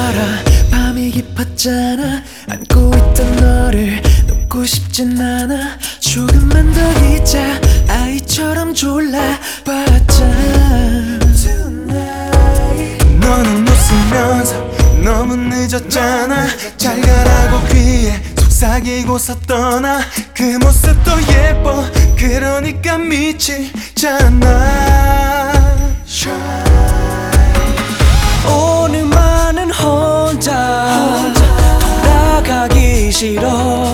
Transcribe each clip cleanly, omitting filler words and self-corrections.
알아 밤이 깊었잖아. 안고 있던 너를 놓고 싶진 않아. 조금만 더 있자 아이처럼 졸라봤자. 너는 웃으면서 너무 늦었잖아. 잘 가라고 귀에 속삭이고서 떠나. 그 모습도 예뻐 그러니까 미치잖아. 오늘만은 혼자 돌아가기 싫어.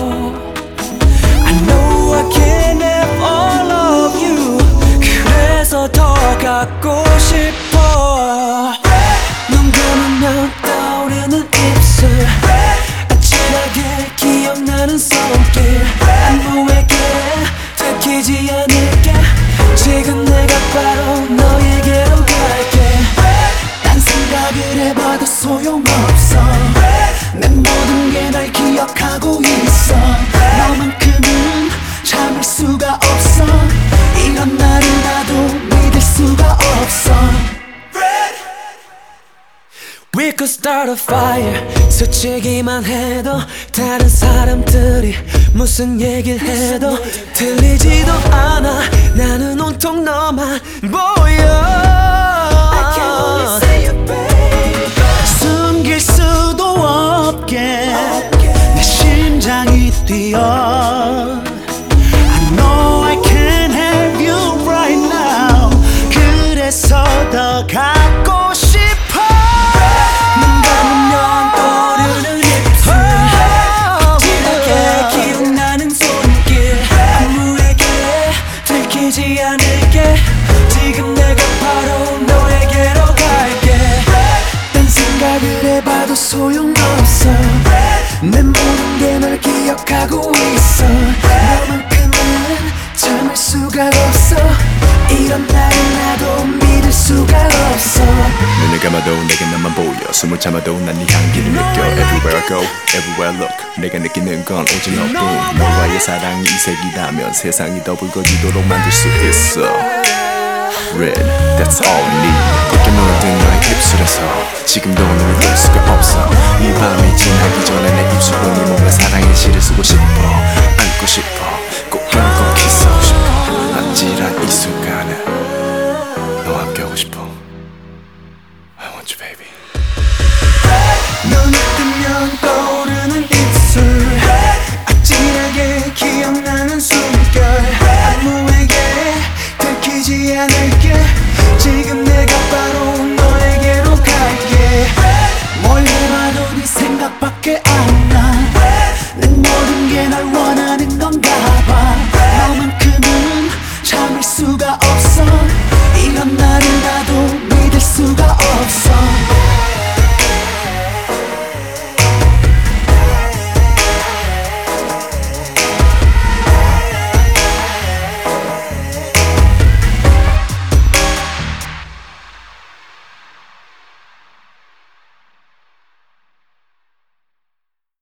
I know I can't have all of you. 그래서 더 갖고 싶어. 눈 감으면 떠오르는 입술, 아찔하게 기억나는 손길. 안무에게 들키지 않을게. 지금 내가 바로 너에게로 갈게. 딴 생각을 해봐도 소용없어. 내 모든 게 날 기억하고 있어. 너만큼은 참을 수가 없어. 이런 나를 나도 믿을 수가 없어. We could start a fire. 스치기만 해도 다른 사람들이 무슨 얘기를 해도 들리지도 않아. 나는 온통 너만 보여. 숨길 수도 없게 내 심장이 뛰어. I know I can't have you right now. 그래서 더 갖고 싶어. 눈 감으면 떠오르는 입술, 아찔하게 기억나는 손길. 아무에게 들키지 않을게. 지금 내가 바로 너에게로 갈게. 딴 생각을 해봐도 소용없어. 내 모든 게 널 기억하고 있어. 너만큼은 참을 수가 없어. 이런 나를 나도 믿을 수가 없어. 눈을 감아도 내겐 너만 보여. 숨을 참아도 난 네 향기를 느껴. Everywhere I go, everywhere I look. 내가 느끼는 건 오직 너뿐. 너와의 사랑이 이색이라면 세상이 더 붉어지도록 만들 수 있어. Red, that's all I need. 곱게 물든 너의 입술에서 지금도 너를 볼 수가